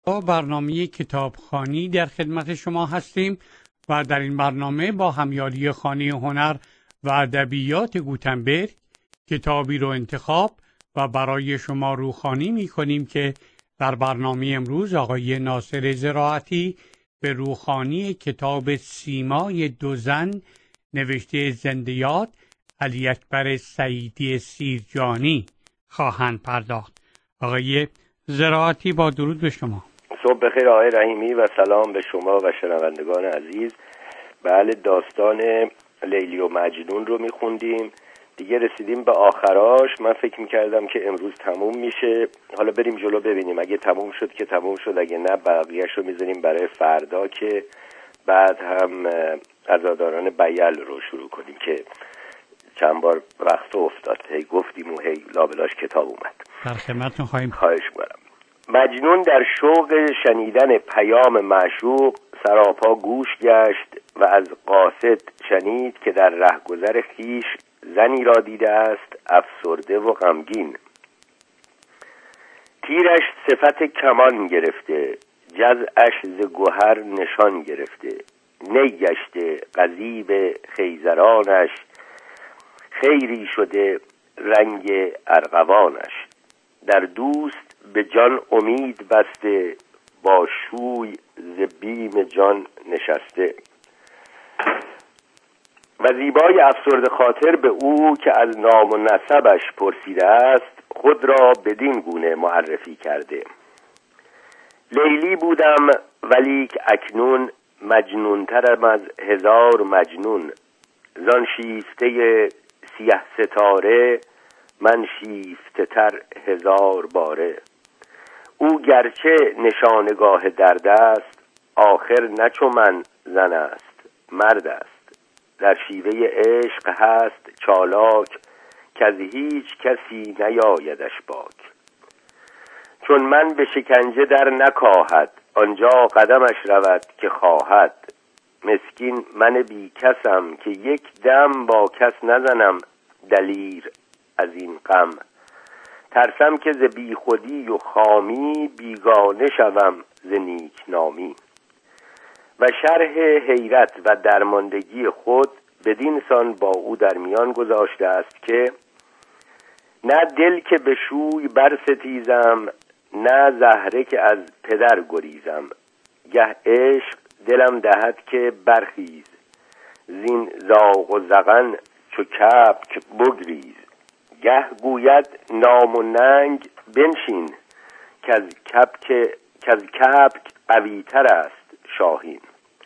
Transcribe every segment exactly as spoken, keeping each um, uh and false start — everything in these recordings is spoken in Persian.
با برنامه کتابخوانی در خدمت شما هستیم و در این برنامه با همیاری خانه هنر و ادبیات گوتنبرگ کتابی رو انتخاب و برای شما روخوانی می کنیم که در برنامه امروز آقای ناصر زراعتی به روخوانی کتاب سیمای دو زن نوشته زنده یاد علی اکبر سعیدی سیرجانی خواهند پرداخت. آقای زراعتی با درود به شما. صبح بخیر آقای رحیمی و سلام به شما و شنوندگان عزیز. بله، داستان لیلی و مجنون رو میخوندیم دیگه، رسیدیم به آخراش. من فکر میکردم که امروز تموم میشه، حالا بریم جلو ببینیم. اگه تموم شد که تموم شد، اگه نه بقیهش رو میذاریم برای فردا که بعد هم عزاداران بیل رو شروع کنیم که چند بار وقت افتاد، هی گفتیم و هی لابلاش کتاب اومد. در خدمتتون خواهیم. خواهش می‌کنم. مجنون در شوق شنیدن پیام معشوق سراپا گوش گشت و از قاصد شنید که در رهگذر خویش زنی را دیده است افسرده و غمگین. تیرش صفت کمان گرفته، جزعش ز گوهر نشان گرفته. نی گشته قضیب خیزرانش، خیری شده رنگ ارغوانش. در دوست به جان امید بسته، با شوی ز بیم جان نشسته. و زیبای افسرده خاطر به او که از نام و نسبش پرسیده است خود را بدین گونه معرفی کرده: لیلی بودم ولیک اکنون مجنونترم از هزار مجنون. زان شیفته سیه ستاره من شیفته تر هزار باره. او گرچه نشانگاه درد است، آخر نه چو من زن است مرد است. در شیوه عشق هست چالاک، که از هیچ کسی نیایدش باک. چون من به شکنجه در نکاهد، آنجا قدمش رود که خواهد. مسکین من بی کسم که یک دم با کس نزنم دلیر از این غم. ترسم که ز بی خودی و خامی، بیگانه شوم ز نیک نامی. و شرح حیرت و درماندگی خود بدین سان با او در میان گذاشته است که نه دل که به شوی برستیزم، نه زهره که از پدر گریزم. گه عشق دلم دهد که برخیز، زین زاغ و زغن چو کبک بگریز. گه گوید نام و ننگ بنشین، که از کبک که از کبک قوی تر است شاهین.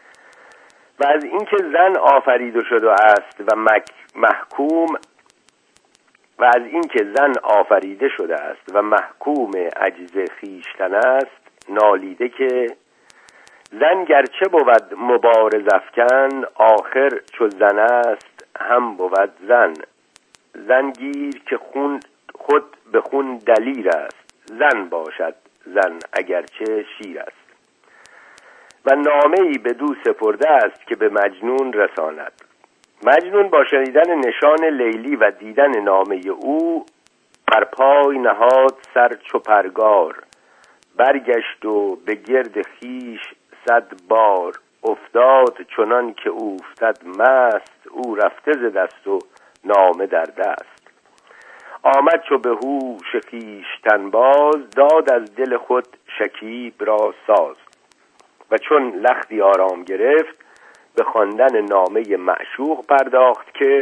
و از اینکه زن آفریده شده است و محکوم و از اینکه زن آفریده شده است و محکوم عجز خویشتن است، نالیده که زن گرچه بود مبارز افکن، آخر چو زن است هم بود زن. زن گیر که خون خود به خون دلیر است، زن باشد زن اگرچه شیر است. و نامه‌ای به دو سپرده است که به مجنون رساند. مجنون با شنیدن نشان لیلی و دیدن نامه او بر پای نهاد سر چو پرگار. برگشت و به گرد خیش صد بار. افتاد چنان که اوفتد مست، او رفته ز دست و نامه در دست. آمد چو به هوش خویشتن باز، داد از دل خود شکیب را ساز. و چون لختی آرام گرفت، به خواندن نامه معشوق پرداخت که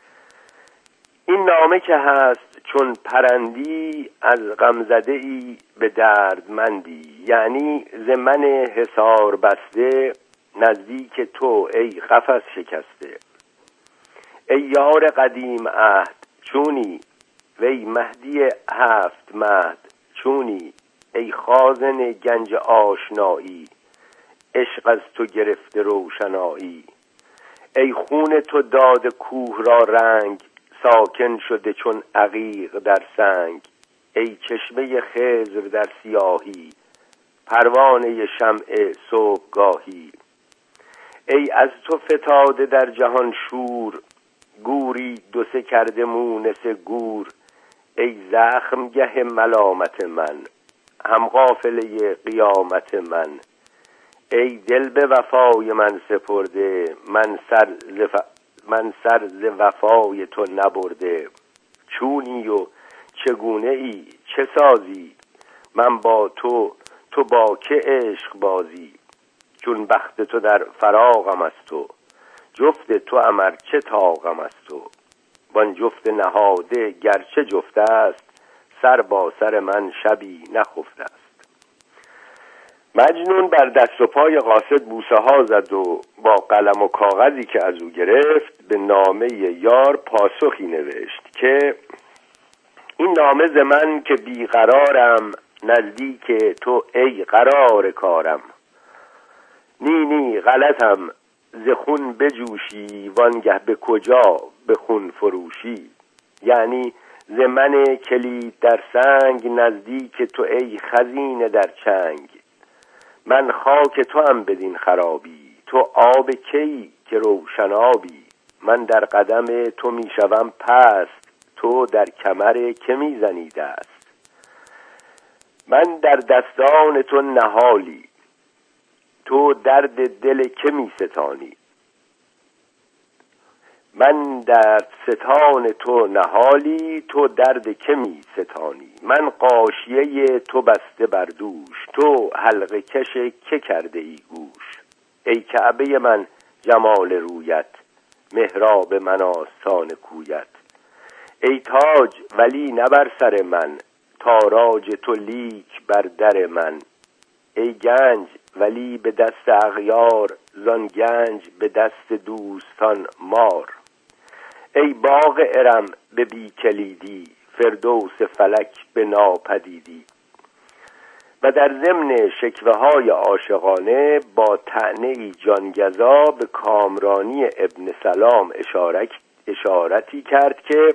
این نامه که هست چون پرندی، از غمزده ای به دردمندی. یعنی ز من حصار بسته، نزدیک تو ای قفس شکسته. ای یار قدیم عهد چونی، وی مهدی هفت مهد چونی. ای خازن گنج آشنایی، عشق از تو گرفته روشنایی. ای خون تو داده کوه را رنگ، ساکن شده چون عقیق در سنگ. ای چشمه خضر در سیاهی، پروانه شمع صبحگاهی. ای از تو فتاده در جهان شور، گوری دو سه کرده مونس گور. ای زخم گه ملامت من، هم قافله قیامت من. ای دل به وفای من سپرده، من سر ز ف... من سر ز وفای تو نبرده. چونی و چگونه ای چه سازی، من با تو تو با که عشق بازی. چون بخت تو در فراغم از تو، جفت تو امر چه طاقم از تو. وان جفت نهاده گرچه جفت است، سر با سر من شبی نخفته است. مجنون بر دست و پای قاصد بوسه ها زد و با قلم و کاغذی که از او گرفت به نامه یار پاسخی نوشت که این نامه ز من که بیقرارم، نزدیک تو ای قرار کارم. نی نی غلطم ز خون بجوشی، وانگه به کجا به خون فروشی. یعنی ز من کلید در سنگ، نزدیک تو ای خزینه در چنگ. من خاک تو هم بدین خرابی، تو آب کی که روشنابی. من در قدم تو می شوم پست، تو در کمر که می زنی دست. من در دستان تو نهالی، تو درد دل که می ستانی. من در ستان تو نهالی، تو درد که می ستانی. من غاشیه تو بسته بر دوش، تو حلقه کش که کرده ای گوش. ای کعبه من جمال رویت، محراب من آستان کویت. ای تاج ولی نه بر سر من، تاراج تو لیک بر در من. ای گنج ولی به دست اغیار، زان گنج به دست دوستان مار. ای باغ ارم به بی کلیدی، فردوس فلک به ناپدیدی. و در ضمن شکوه های عاشقانه با طعنه ای جانگزا به کامرانی ابن سلام اشارتی کرد که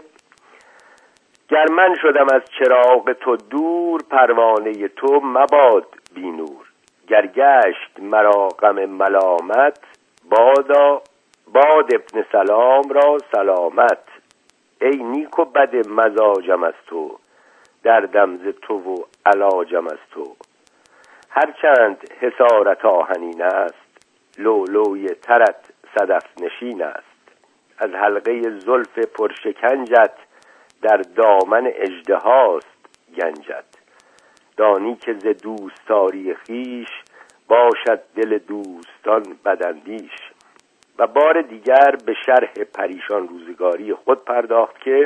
گر من شدم از چراغ تو دور، پروانه تو مباد بی نور. گر گشت مرا غم ملامت، بادا باد ابن سلام را سلامت. ای نیک و بد مزاجم از تو، دردم ز تو و علاجم از تو. هرچند حسارت آهنین است، لؤلؤی ترت صدف نشین است. از حلقه زلف پرشکنجت، در دامن اژدهاست گنجت. دانی که ز دوستاری خویش، باشد دل دوستان بداندیش. و بار دیگر به شرح پریشان روزگاری خود پرداخت که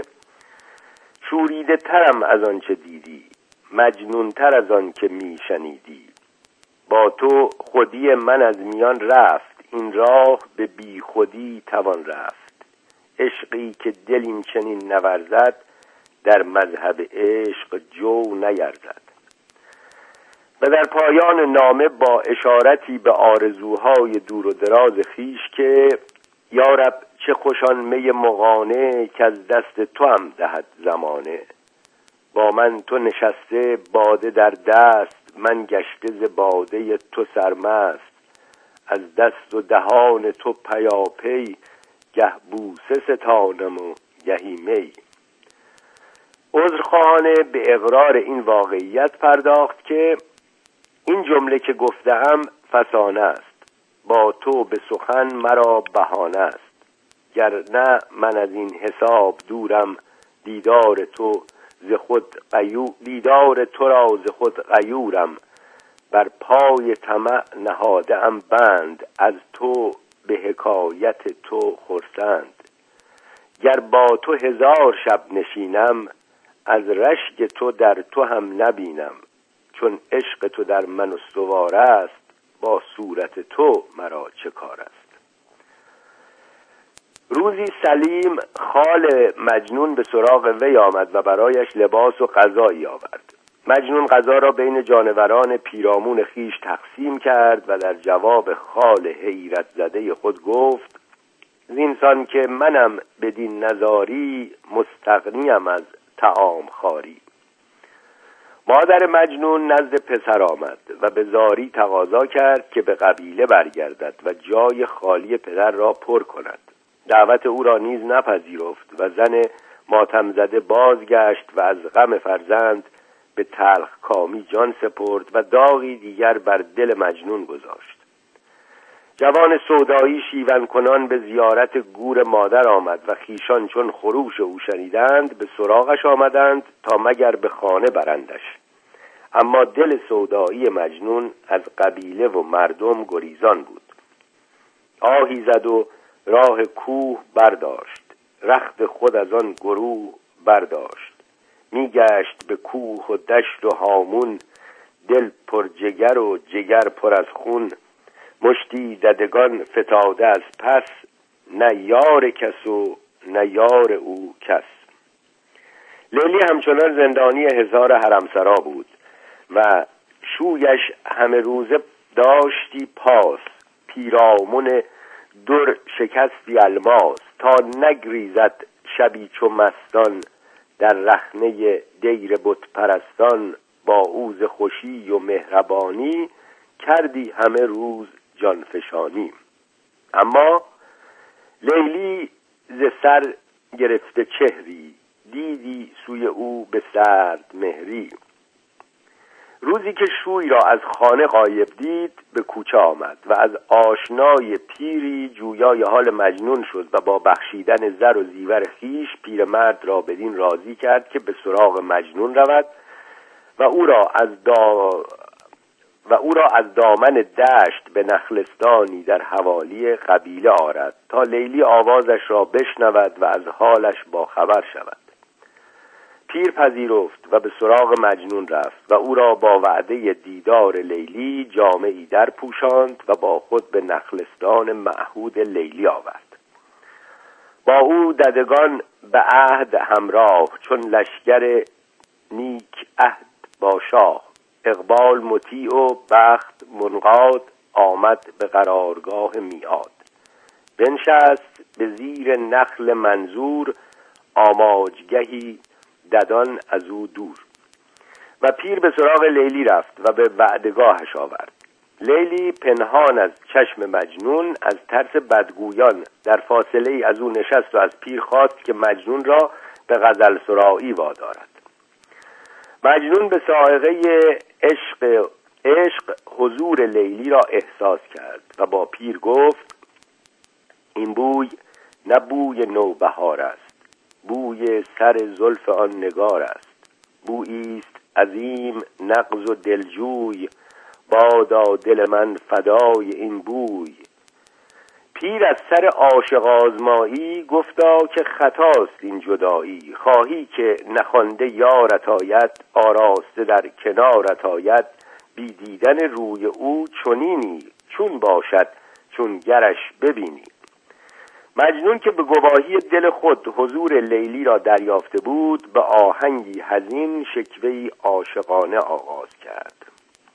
شوریده ترم از آن چه دیدی، مجنون تر از آن که می شنیدی. با تو خودی من از میان رفت، این راه به بی خودی توان رفت. عشقی که دل این چنین نورزد، در مذهب عشق جو نیرزد. و در پایان نامه با اشارتی به آرزوهای دور و دراز خیش که یا رب چه خوشان می مغانه، که از دست تو هم دهد زمانه. با من تو نشسته باده در دست، من گشته ز باده تو سرمست. از دست و دهان تو پیاپی، گه بوسه ستانم و گهی می. عذرخواهانه به اقرار این واقعیت پرداخت که این جمله که گفتم فسانه است، با تو به سخن مرا بهانه است. گر نه من از این حساب دورم، دیدار تو ز خود غیور دیدار تو را ز خود غیورم. بر پای طمع نهاده ام بند، از تو به حکایت تو خرسند. گر با تو هزار شب نشینم، از رشک تو در تو هم نبینم. چون عشق تو در من استوار است، با صورت تو مرا چه کار است. روزی سلیم خال مجنون به سراغ وی آمد و برایش لباس و غذایی آورد. مجنون غذا را بین جانوران پیرامون خیش تقسیم کرد و در جواب خال حیرت زده خود گفت زینسان که منم بدین نزاری، مستغنیم از طعام خواری. مادر مجنون نزد پسر آمد و به زاری تقاضا کرد که به قبیله برگردد و جای خالی پدر را پر کند. دعوت او را نیز نپذیرفت و زن ماتم زده بازگشت و از غم فرزند به تلخ کامی جان سپرد و داغی دیگر بر دل مجنون گذاشت. جوان سودایی شیون کنان به زیارت گور مادر آمد و خیشان چون خروش او شنیدند به سراغش آمدند تا مگر به خانه برندش. اما دل سودایی مجنون از قبیله و مردم گریزان بود. آهی زد و راه کوه برداشت، رخت خود از آن گروه برداشت. میگشت به کوه و دشت و هامون، دل پر جگر و جگر پر از خون. مشتی ددگان فتاده از پس، نه یار کس و نه یار او کس. لیلی همچنان زندانی هزار حرمسرا بود و شویش همه روزه داشتی پاس. پیرامون در شکستی الماس، تا نگریزد شبی چو مستان. در رخنه دیر بت پرستان، با اوز خوشی و مهربانی. کردی همه روز جانفشانی. اما لیلی ز سر گرفته چهری، دیدی سوی او به سرد مهری. روزی که شوی را از خانه غایب دید به کوچه آمد و از آشنای پیری جویای حال مجنون شد و با بخشیدن زر و زیور خیش پیرمرد را بدین راضی کرد که به سراغ مجنون رود و او را از دا و او را از دامن دشت به نخلستانی در حوالی قبیله آرد تا لیلی آوازش را بشنود و از حالش با خبر شود. پیر پذیرفت و به سراغ مجنون رفت و او را با وعده دیدار لیلی جامه‌ای در پوشاند و با خود به نخلستان معهود لیلی آورد. با او ددگان به عهد همراه، چون لشکر نیک عهد با شاه. اقبال مطیع و بخت منقاد، آمد به قرارگاه میعاد. بنشست به زیر نخل منظور، آماجگهی ددان از او دور. و پیر به سراغ لیلی رفت و به وعدگاهش آورد. لیلی پنهان از چشم مجنون از ترس بدگویان در فاصله ای از او نشست و از پیر خواست که مجنون را به غزل سرایی وادارد. مجنون به صاعقه عشق عشق حضور لیلی را احساس کرد و با پیر گفت: این بوی نه بوی نوبهار است، بوی سر زلف آن نگار است. بویی است عظیم نغز و دلجوی، بادا دل من فدای این بوی. پیر از سر عاشق آزمایی گفتا که خطاست این جدایی. خواهی که نخوانده یارت آید، آراسته در کنارت آید. بی دیدن روی او چنینی، چون باشد چون گرش ببینی. مجنون که به گواهی دل خود حضور لیلی را دریافته بود، به آهنگی حزین شکوهی عاشقانه آغاز کرد.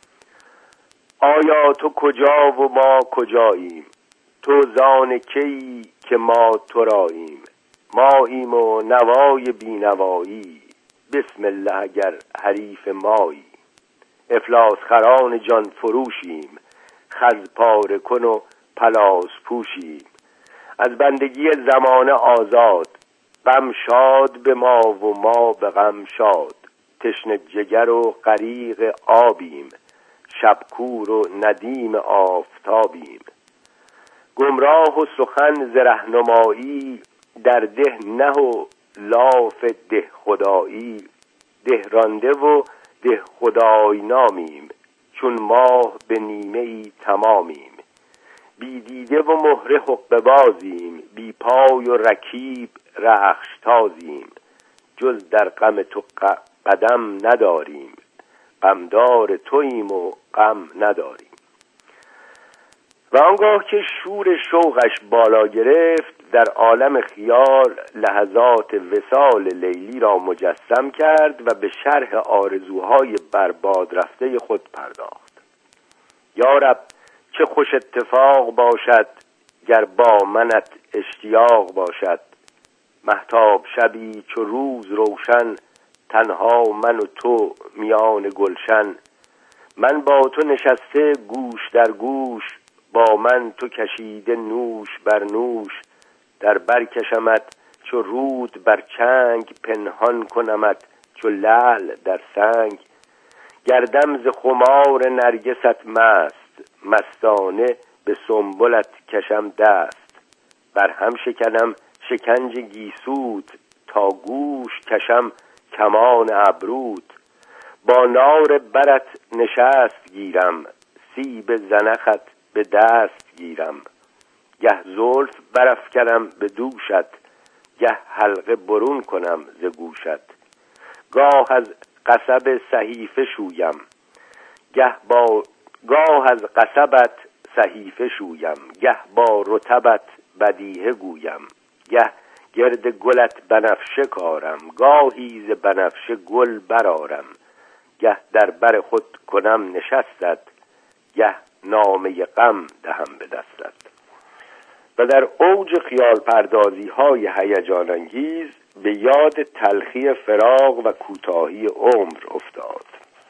آیا تو کجا و ما کجاییم؟ تو زان کی که ما تو راییم؟ ماییم و نوای بینوایی، بسم الله اگر حریف مایی. افلاس خران جان فروشیم، خز پاره کن و پلاس پوشیم. از بندگی زمانه آزاد، غم شاد به ما و ما به غم شاد. تشنه جگر و غریق آبیم، شبکور و ندیم آفتابیم. گمراه و سخن ز رهنمایی، در ده نه و لاف ده خدایی. ده رانده و ده خدای نامیم، چون ماه به نیمه ای تمامیم. بی دیده و مهره حقه بازیم، بی پای و رکیب رخش تازیم. جز در غم تو قدم نداریم، غمدار توییم و غم نداریم. و آنگاه که شور شوقش بالا گرفت، در عالم خیال لحظات وصال لیلی را مجسم کرد و به شرح آرزوهای برباد رفته خود پرداخت. یا رب چه خوش اتفاق باشد، گر با منت اشتیاق باشد. مهتاب شبی چو روز روشن، تنها من و تو میان گلشن. من با تو نشسته گوش در گوش، با من تو کشیده نوش بر نوش. در برکشمت چو رود بر چنگ، پنهان کنمت چو لعل در سنگ. گردم ز خمار نرگست مست، مستانه به سنبلت کشم دست. بر هم شکنم شکنج گیسوت، تا گوش کشم کمان ابروت. با نار برت نشست گیرم، سیب زنخت به دست گیرم. گه زلف برافکنم به دوشت، گه حلقه برون کنم ز گوشت. گاه از قصب صحیفه شویم، گه با گاه از قصبت صحیفه شویم. گه با رطبت بدیهه گویم، گه گرد گلت بنفشه کارم. گاهی ز بنفشه گل برارم، گه در بر خود کنم نشستت. گه نامه غم دهم به دستت. و در اوج خیال پردازی های هیجان انگیز به یاد تلخی فراق و کوتاهی عمر افتاد.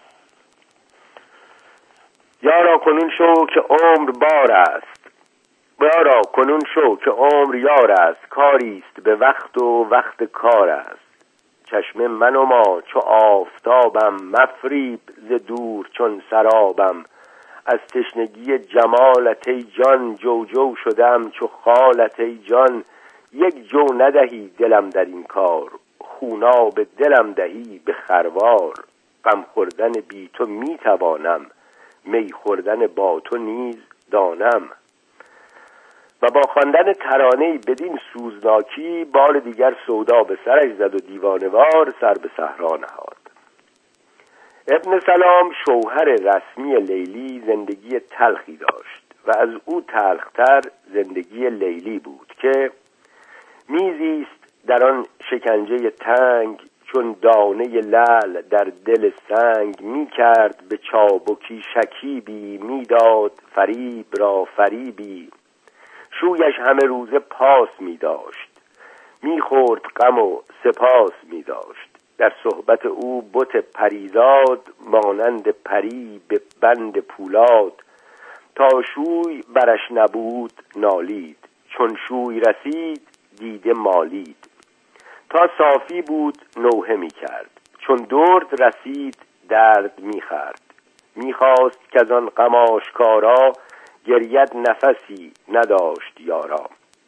یارا کنون شو که عمر بار است، یارا کنون شو که عمر یار است. کاریست به وقت و وقت کار است. چشم من و ما چو آفتابم، مفریب ز دور چون سرابم. از تشنگی جمالت ای جان، جو جو شدم چو خالت ای جان. یک جو ندهی دلم در این کار، خوناب دلم دهی به خروار. غم خوردن بی تو می توانم، می خوردن با تو نیز دانم. و با خواندن ترانه‌ای بدین سوزناکی بار دیگر سودا به سرش زد و دیوانه‌وار سر به صحرا نهاد. ابن سلام شوهر رسمی لیلی زندگی تلخی داشت و از او تلختر زندگی لیلی بود که میزیست در آن شکنجه تنگ، چون دانه لعل در دل سنگ. می کرد به چابکی شکیبی، میداد فریب را فریبی. شویش همه روزه پاس می داشت، می خورد غم و سپاس می داشت. در صحبت او بت پریزاد، مانند پری به بند پولاد. تا شوی برش نبود نالید، چون شوی رسید دیده مالید. تا صافی بود نوحه می کرد، چون درد رسید درد می خورد. می خواست که از آن غم آشکارا، گرید نفسی نداشت یارا.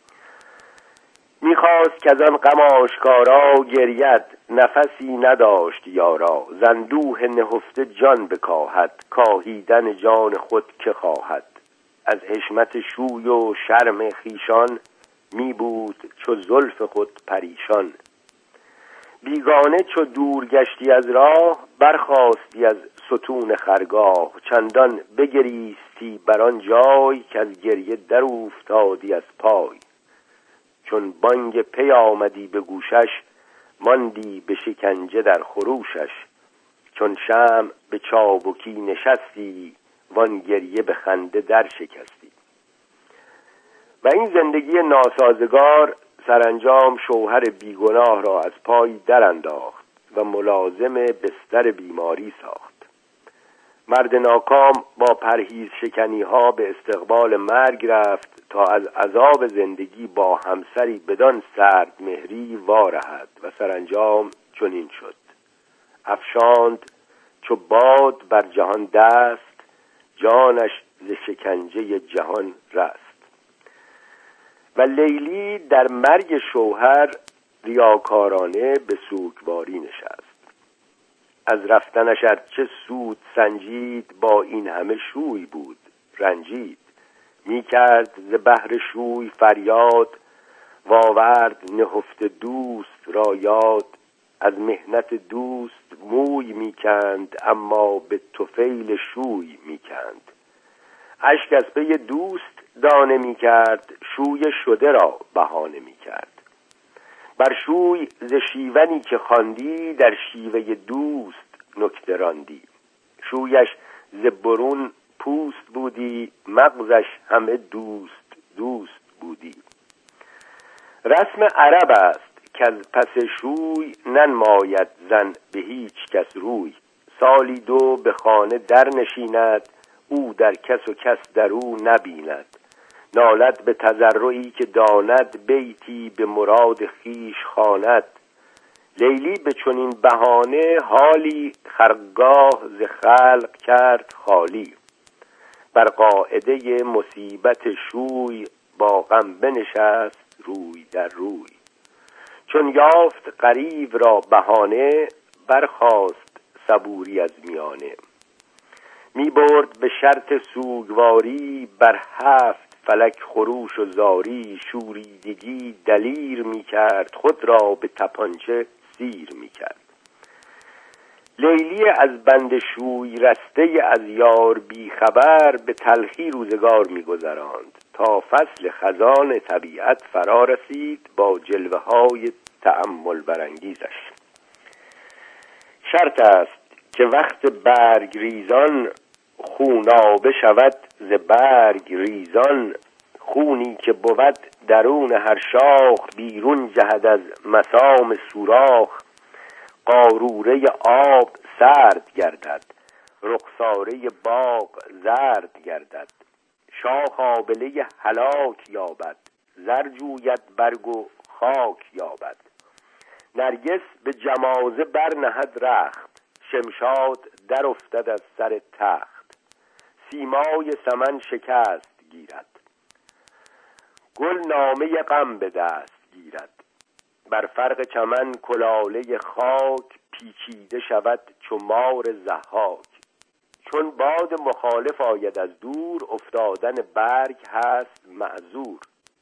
می خواست که از آن غم آشکارا، گرید نفسی نداشت یارا. زندوه نهفته جان بکاهد، کاهیدن جان خود که خواهد. از حشمت شوی و شرم خیشان، می بود چو زلف خود پریشان. بیگانه چو دور گشتی از راه، برخاستی از ستون خرگاه. چندان بگریستی بر آن جای، که از گریه در افتادی از پای. چون بانگ پی آمدی به گوشش، ماندی به شکنجه در خروشش. چون شمع به چابکی نشستی، وان گریه به خنده در شکستی. و این زندگی ناسازگار سرانجام شوهر بیگناه را از پای در انداخت و ملازم بستر بیماری ساخت. مرد ناکام با پرهیز شکنی ها به استقبال مرگ رفت تا از عذاب زندگی با همسری بدان سرد مهری وارهد و سرانجام چنین شد. افشاند چو باد بر جهان دست، جانش ز شکنجه جهان رست. و لیلی در مرگ شوهر ریاکارانه به سوگواری نشست. از رفتنش ارچه سود سنجید، با این همه شوی بود رنجید. می کرد ز بحر شوی فریاد، واورد نهفته دوست را یاد. از مهنت دوست موی می کند، اما به طفیل شوی می کند. اشک از پی دوست دانه می کرد، شوی شده را بهانه می کرد. بر شوی ز شیونی که خواندی، در شیوه دوست نکته راندی. شویش ز برون پوست بودی، مغزش همه دوست دوست بودی. رسم عرب است که از پس شوی، ننماید زن به هیچ کس روی. سالی دو به خانه در نشیند، او در کس و کس در او نبیند. نالد به تضرعی که داند، بیتی به مراد خیش خواند. لیلی به چنین بهانه حالی خرگاه ز خلق کرد خالی. بر قاعده مصیبت شوی با غم بنشست روی در روی. چون یافت غریو را بهانه برخاست صبوری از میانه. می برد به شرط سوگواری بر هفت فلک خروش و زاری. شوریدگی دلیر می کرد خود را به تپانچه سیر می کرد. لیلی از بند شوی رسته از یار بی خبر به تلخی روزگار می گذراند تا فصل خزان طبیعت فرا رسید با جلوه های تأمل برانگیزش. شرط است که وقت برگ ریزان خونابه شود ز برگ ریزان. خونی که بود درون هر شاخ بیرون جهد از مسام سوراخ. قاروره آب سرد گردد رخساره باغ زرد گردد. شاخ آبله هلاک یابد زر جوید برگ و خاک یابد. نرگس به جمازه بر نهد رخت شمشاد در افتد از سر تخت. سیمای سمن شکست گیرد گل نامه غم به دست گیرد. بر فرق چمن کلاله خاک پیچیده شود چو مار ضحاک. چون باد مخالف آید از دور افتادن برگ هست معذور.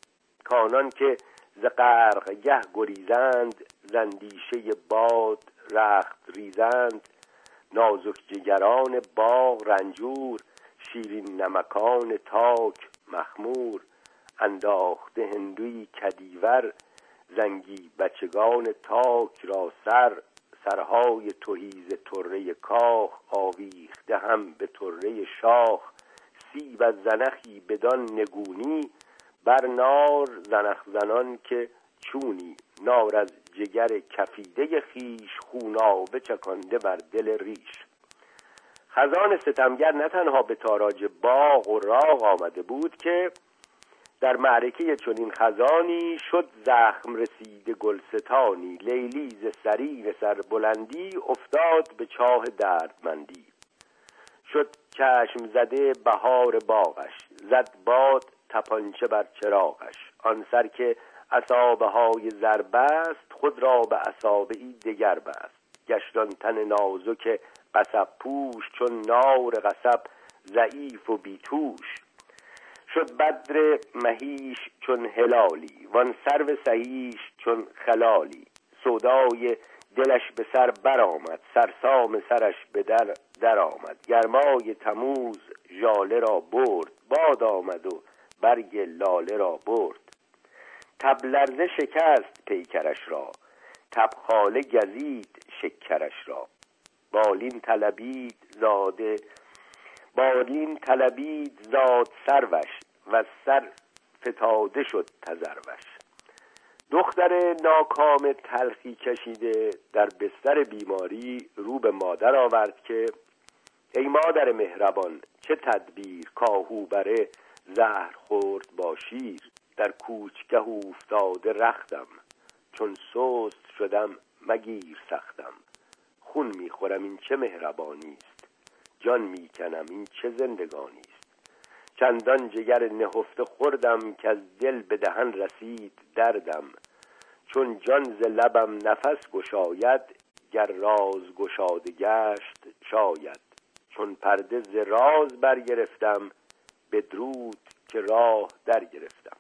کانان که ز غرقگه گریزند زندیشه باد رخت ریزند. نازک جگران باغ رنجور شیرین نمکان تاک مخمور. انداخته هندوی کدیور زنگی بچگان تاک را سر. سرهای تهیز طره کاخ آویخته هم به طره شاخ. سیب از زنخی بدان نگونی بر نار زنخ زنان که چونی. نار از جگر کفیده خیش خونابه چکانده بر دل ریش. خزان ستمگر نه تنها به تاراج باغ و راغ آمده بود که در معرکه چنین خزانی شد زخم رسیده گلستانی. لیلی ز سریر سربلندی افتاد به چاه دردمندی. شد چشم زده بهار باغش زد باد تپانچه بر چراغش. آن سر که عصابه های زر بست خود را به عصابه‌ای دگر بست. گشتان تن نازک قصب پوش چون نار قصب ضعیف و بیتوش. شد بدر مهیش چون هلالی وان سرو سهیش چون خلالی. سودای دلش به سر برآمد سرسام سرش به در در آمد. گرمای تموز ژاله را برد باد آمد و برگ لاله را برد. تب لرزه شکست پیکرش را تبخاله گزید شکرش را. بالین طلبید زاده بالین طلبید زاد سروش و سر فتاده شد تذروش. دختر ناکام تلخی کشیده در بستر بیماری رو به مادر آورد که ای مادر مهربان چه تدبیر کاهو بره زهر خورد با شیر. در کوچگه افتاده رختم چون سست شدم مگیر سختم. خون میخورم این چه مهربانی است جان میکنم این چه زندگانی است. چندان جگر نهفته خوردم که از دل به دهن رسید دردم. چون جان ز لبم نفس گشاید گر راز گشاده گشت شاید. چون پرده ز راز برگرفتم بدرود که راه در گرفتم.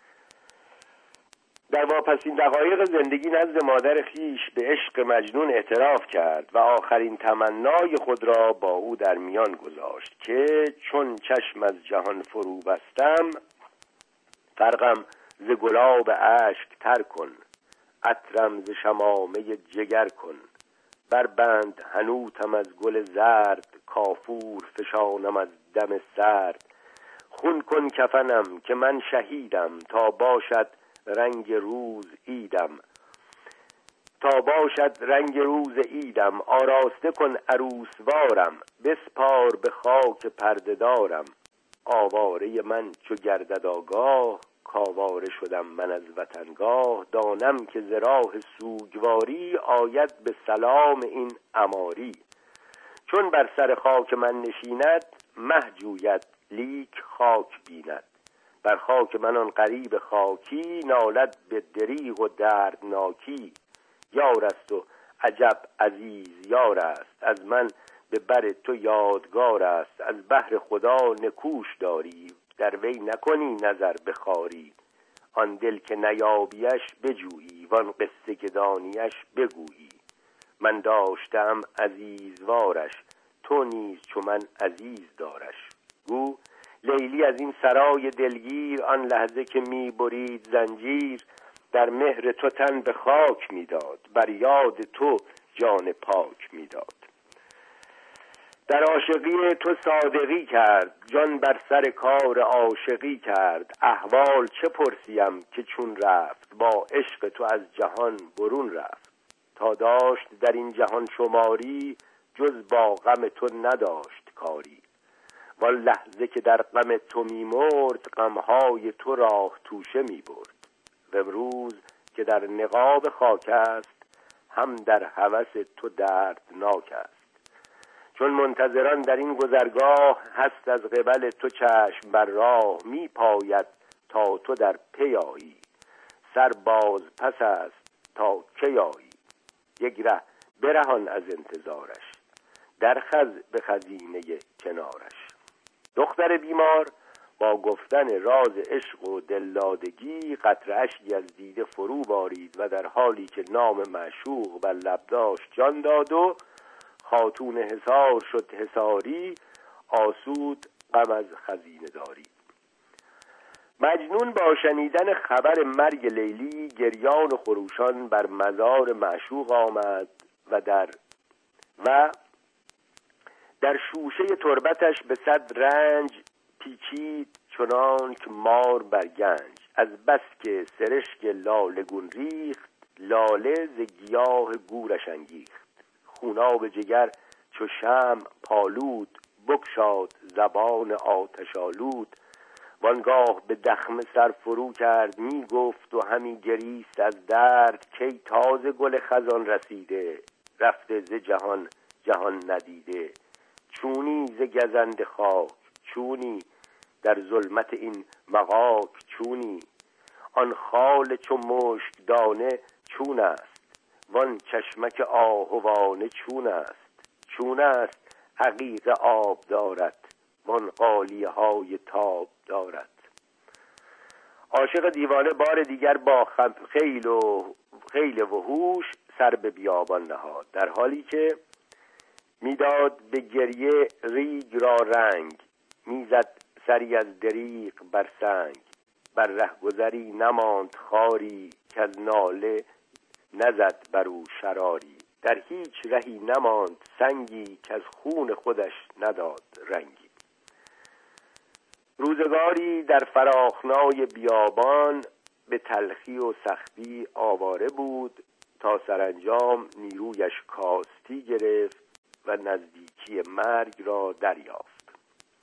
در واپسین دقایق زندگی نزد مادر خیش به عشق مجنون اعتراف کرد و آخرین تمنای خود را با او در میان گذاشت که چون چشم از جهان فرو بستم فرقم ز گلاب اشک تر کن. عطرم ز شمامه جگر کن. بربند حنوطم از گل زرد کافور فشانم از دم سرد. خون کن کفنم که من شهیدم تا باشد رنگ روز ایدم. تا باشد رنگ روز ایدم آراسته کن عروسوارم. بسپار به خاک پرده دارم. آواره من چو گردد آگاه کاواره شدم من از وطنگاه. دانم که ز راه سوگواری آید به سلام این عماری. چون بر سر خاک من نشیند مه جوید لیک خاک بیند. بر خاک من آن غریب خاکی نالد به دریغ و دردناکی. یار است و عجب عزیز یار است از من به بر تو یادگار است. از بحر خدا نکوش داری در وی نکنی نظر بخاری. آن دل که نیابیش بجویی وان قصه که دانیش بگویی. من داشتم عزیزوارش تو نیز چو من عزیز دارش. گو لیلی از این سرای دلگیر آن لحظه که می برید زنجیر در مهر تو تن به خاک میداد بر یاد تو جان پاک میداد. در عاشقی تو صادقی کرد جان بر سر کار عاشقی کرد. احوال چه پرسیم که چون رفت با عشق تو از جهان برون رفت. تا داشت در این جهان شماری جز با غم تو نداشت کاری. وان لحظه که در غم تو میمرد غمهای تو راه توشه میبرد. و امروز که در نقاب خاک است هم در هوس تو دردناک است. چون منتظران در این گذرگاه هست از قبل تو چشم بر راه می پاید تا تو در پی آیی. سر باز پس است تا کی آیی. یک ره برهان از انتظارش در خز به خزینه کنارش. دختر بیمار با گفتن راز عشق و دلدادگی قطره اشکی از دیده فرو بارید و در حالی که نام معشوق بر لب داشت جان داد و خاتون حصار شد حصاری آسود غم از خزینه داری. مجنون با شنیدن خبر مرگ لیلی گریان و خروشان بر مزار معشوق آمد و در و در شوشه تربتش به صد رنج پیچید چنانک مار بر گنج. از بس که سرشک لالگون ریخت لاله ز گیاه گورش انگیخت. خوناب جگر چو شمع پالود بگشاد زبان آتش آلود. وانگاه به دخمه سر فرو کرد می گفت و همی گریست از درد کی تازه گل خزان رسیده رفته ز جهان جهان ندیده. چونی ز گزند خاک چونی در ظلمت این مغاک چونی. آن خال چو مشک دانه چون است وان چشمک آهوانه چون است. چون است عقیق آب دارد وان قالیه های تاب دارد. عاشق دیوانه بار دیگر با خیل و خیل و هوش سر به بیابان نهاد در حالی که میداد به گریه ریگ را رنگ. میزد سری از دریغ بر سنگ. بر رهگذری نماند خاری که از ناله نزد بر او شراری. در هیچ رهی نماند سنگی که از خون خودش نداد رنگی. روزگاری در فراخنای بیابان به تلخی و سختی آواره بود تا سرانجام نیرویش کاستی گرفت و نزدیکی مرگ را دریافت.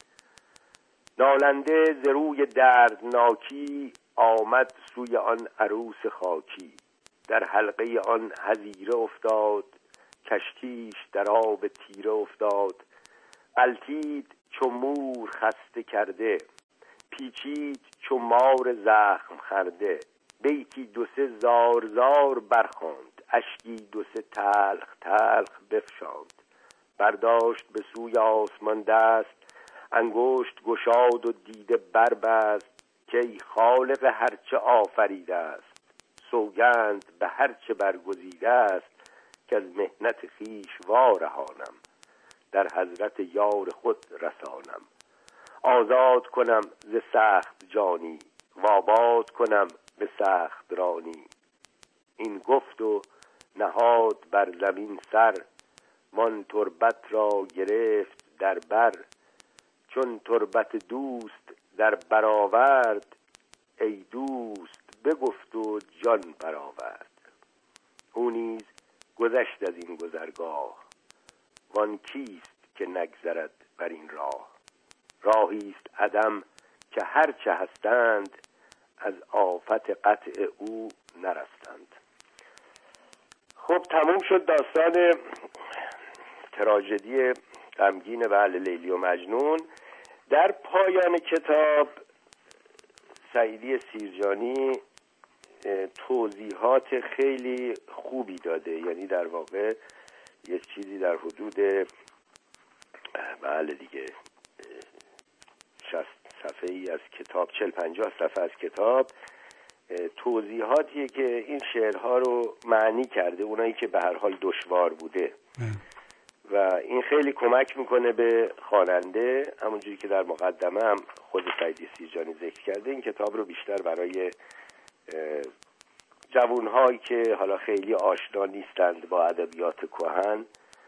نالنده ز روی دردناکی آمد سوی آن عروس خاکی. در حلقه آن حظیره افتاد کشتیش در آب تیره افتاد. غلتید چو مور خسته کرده پیچید چو مار زخم خورده. بیتی دو سه زار زار برخواند اشکی دو سه تلخ تلخ بفشاند. برداشت به سوی آسمان دست انگشت گشاد و دیده بربست که ای خالق هرچه آفریده است. سوگند به هرچه برگزیده است که از محنت خویش وارهانم در حضرت یار خود رسانم. آزاد کنم ز سخت جانی و آباد کنم به سخت رانی. این گفت و نهاد بر زمین سر وان تربت را گرفت در بر. چون تربت دوست در برآورد ای دوست بگفت و جان برآورد. او نیز گذشت از این گذرگاه وان کیست که نگذرد بر این راه. راهی است عدم که هرچه هستند از آفت قطع او نرستند. خب تموم شد داستان تراژدی غمگین بله لیلی و مجنون. در پایان کتاب سعیدی سیرجانی توضیحات خیلی خوبی داده، یعنی در واقع یه چیزی در حدود بله دیگه شصت صفحه ای از کتاب، چهل پنجاه صفحه از کتاب توضیحاتیه که این شعرها رو معنی کرده، اونایی که به هر حال دشوار بوده و این خیلی کمک میکنه به خواننده. همونجوری که در مقدمه هم خود سعیدی سیرجانی ذکر کرده، این کتاب رو بیشتر برای جوانهایی که حالا خیلی آشنا نیستند با ادبیات کهن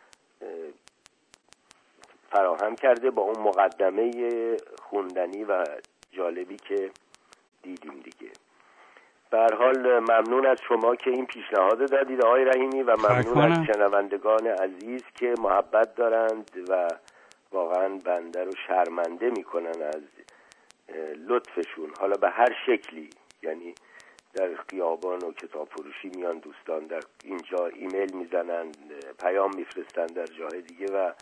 فراهم کرده، با اون مقدمه خوندنی و جالبی که دیدیم دیگه. به هر حال ممنون از شما که این پیشنهاد دادید آقای رحیمی و ممنون از شنوندگان عزیز که محبت دارند و واقعا بنده رو شرمنده میکنن از لطفشون، حالا به هر شکلی، یعنی در خیابان و کتاب فروشی میان دوستان، در اینجا ایمیل میزنن، پیام میفرستن در جای دیگه و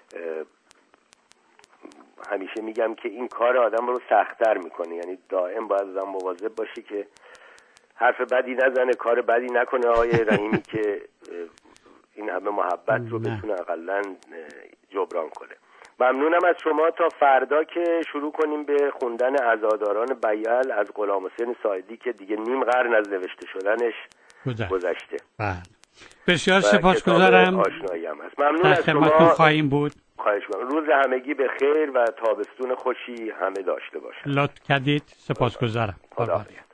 همیشه میگم که این کار آدم رو سخت‌تر میکنه، یعنی دائم باید آدم مواظب باشه که حرف بدی نزنه، کار بدی نکنه آقای رحیمی که این همه محبت رو بتونه اقلن جبران کنه. ممنونم از شما. تا فردا که شروع کنیم به خوندن عزاداران بیعل از غلام حسین ساعدی که دیگه نیم قرن از نوشته شدنش گذشته. بله. بسیار سپاسگزارم. آشنایی هم هست. ممنون از شما. خواهیم بود. خواهش می‌کنم. روز همگی به خیر و تابستون خوشی همه داشته باشید. لطف کردید. سپاسگزارم. خدا.